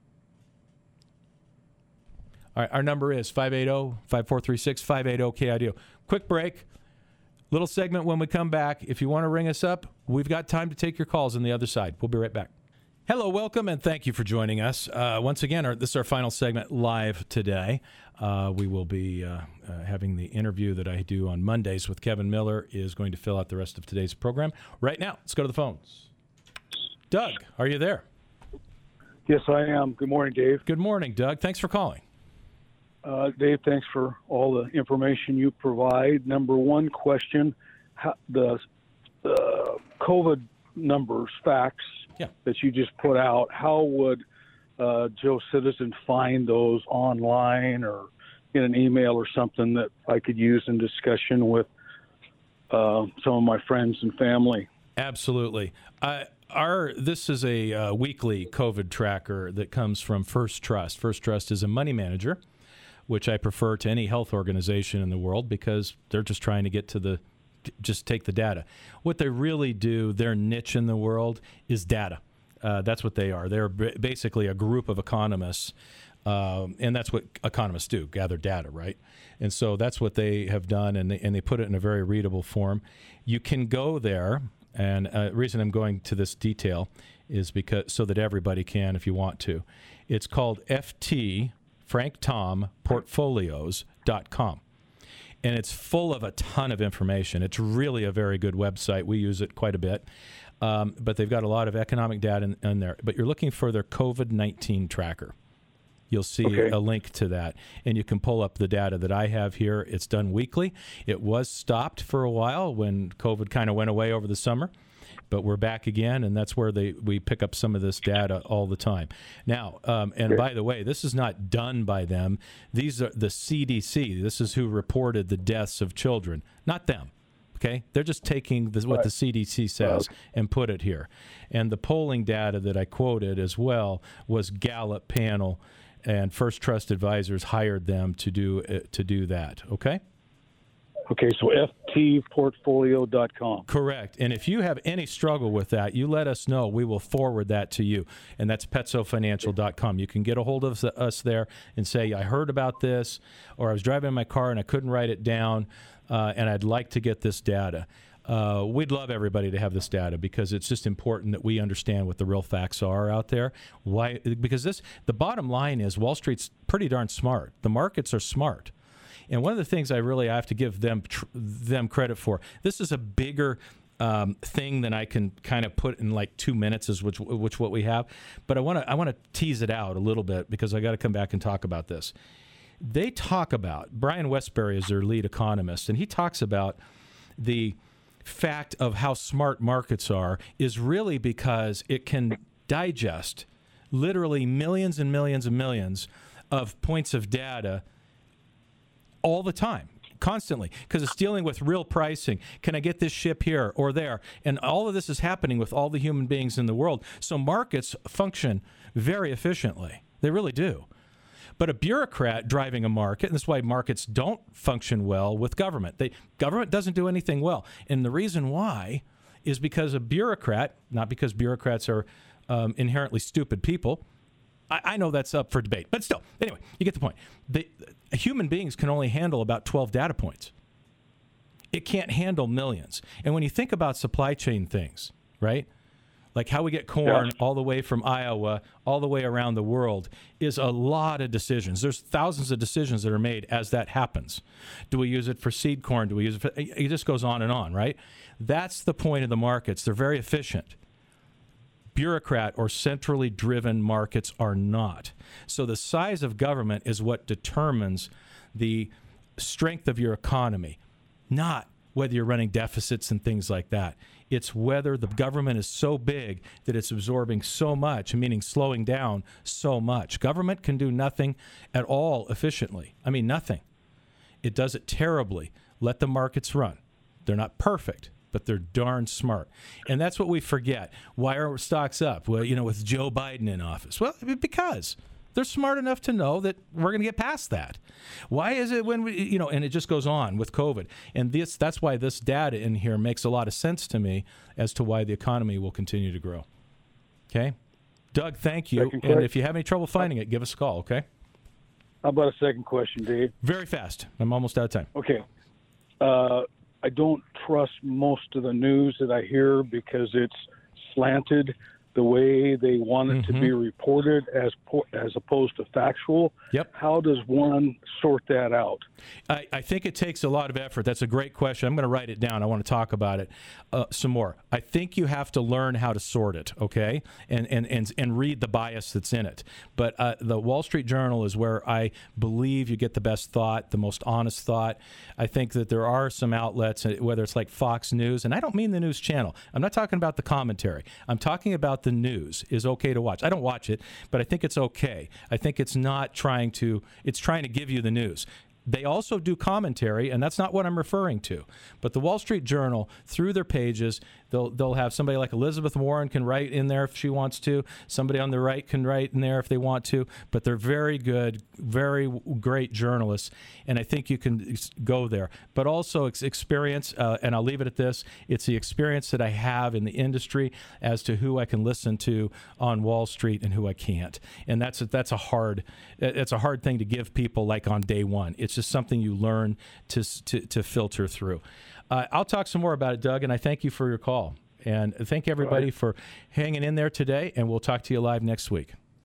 All right, our number is five eight zero, five four three six, five eight zero, K I D O. Quick break. Little segment when we come back. If you want to ring us up, we've got time to take your calls on the other side. We'll be right back. Hello, welcome, and thank you for joining us. Uh, once again, our, this is our final segment live today. Uh, we will be uh, uh, having the interview that I do on Mondays with Kevin Miller is going to fill out the rest of today's program. Right now, let's go to the phones. Doug, are you there? Yes, I am. Good morning, Dave. Good morning, Doug. Thanks for calling. Uh, Dave, thanks for all the information you provide. Number one question, how, the uh, COVID numbers, facts yeah. that you just put out, how would uh, Joe Citizen find those online or in an email or something that I could use in discussion with uh, some of my friends and family? Absolutely. Uh, our This is a uh, weekly COVID tracker that comes from First Trust. First Trust is a money manager, which I prefer to any health organization in the world because they're just trying to get to the, just take the data. What they really do, their niche in the world is data. Uh, that's what they are. They're b- basically a group of economists, um, and that's what economists do, gather data, right? And so that's what they have done, and they, and they put it in a very readable form. You can go there, and uh, the reason I'm going to this detail is because so that everybody can if you want to. It's called F T Frank Tom Portfolios dot com. And it's full of a ton of information. It's really a very good website. We use it quite a bit. Um, but they've got a lot of economic data in, in there. But you're looking for their COVID nineteen tracker. You'll see okay. a link to that. And you can pull up the data that I have here. It's done weekly. It was stopped for a while when COVID kind of went away over the summer. But we're back again, and that's where they we pick up some of this data all the time. Now, um, and okay. by the way, this is not done by them. These are the C D C. This is who reported the deaths of children, not them. Okay, they're just taking this, what right. the C D C says okay. and put it here. And the polling data that I quoted as well was Gallup panel, and First Trust Advisors hired them to do uh, to do that. Okay. Okay, so F T portfolio dot com. Correct. And if you have any struggle with that, you let us know. We will forward that to you. And that's petso financial dot com. You can get a hold of us there and say, I heard about this, or I was driving in my car and I couldn't write it down, uh, and I'd like to get this data. Uh, we'd love everybody to have this data because it's just important that we understand what the real facts are out there. Why? Because this, the bottom line is Wall Street's pretty darn smart. The markets are smart. And one of the things I really have to give them tr- them credit for, this is a bigger um, thing than I can kind of put in like two minutes, is which which what we have. But I want to I want to tease it out a little bit because I got to come back and talk about this. They talk about, Brian Westbury is their lead economist, and he talks about the fact of how smart markets are is really because it can digest literally millions and millions and millions of points of data all the time, constantly, because it's dealing with real pricing. Can I get this ship here or there? And all of this is happening with all the human beings in the world. So markets function very efficiently. They really do. But a bureaucrat driving a market, and that's why markets don't function well with government. They, government doesn't do anything well. And the reason why is because a bureaucrat, not because bureaucrats are um, inherently stupid people, I know that's up for debate, but still, anyway, you get the point. The, human beings can only handle about twelve data points. It can't handle millions. And when you think about supply chain things, right, like how we get corn yeah. all the way from Iowa, all the way around the world, is a lot of decisions. There's thousands of decisions that are made as that happens. Do we use it for seed corn? Do we use it for, it just goes on and on, right? That's the point of the markets. They're very efficient. Bureaucrat or centrally driven markets are not. So the size of government is what determines the strength of your economy, not whether you're running deficits and things like that. It's whether the government is so big that it's absorbing so much, meaning slowing down so much. Government can do nothing at all efficiently. I mean, nothing. It does it terribly. Let the markets run. They're not perfect, but they're darn smart. And that's what we forget. Why are stocks up? Well, you know, with Joe Biden in office. Well, because They're smart enough to know that we're going to get past that. Why is it when we, you know, and it just goes on with COVID. And this, that's why this data in here makes a lot of sense to me as to why the economy will continue to grow. Okay? Doug, thank you. Second And question. if you have any trouble finding it, give us a call, okay? How about a second question, Dave? Very fast. I'm almost out of time. Okay. Uh, I don't trust most of the news that I hear because it's slanted the way they want it Mm-hmm. to be reported as po- as opposed to factual. Yep. How does one sort that out? I, I think it takes a lot of effort. That's a great question. I'm going to write it down. I want to talk about it uh, some more. I think you have to learn how to sort it, okay, and and and, and read the bias that's in it. But uh, the Wall Street Journal is where I believe you get the best thought, the most honest thought. I think that there are some outlets, whether it's like Fox News, and I don't mean the news channel. I'm not talking about the commentary. I'm talking about the news is okay to watch. I don't watch it, but I think it's okay. I think it's not trying to, it's trying to give you the news. They also do commentary, and that's not what I'm referring to. But the Wall Street Journal, through their pages, they'll they'll have somebody like Elizabeth Warren can write in there if she wants to. Somebody on the right can write in there if they want to. But they're very good, very great journalists, and I think you can go there. But also it's experience, uh, and I'll leave it at this. It's the experience that I have in the industry as to who I can listen to on Wall Street and who I can't. And that's a, that's a hard it's a hard thing to give people like on day one. It's just something you learn to to, to filter through. Uh, I'll talk some more about it, Doug, and I thank you for your call. And thank everybody for hanging in there today, and we'll talk to you live next week.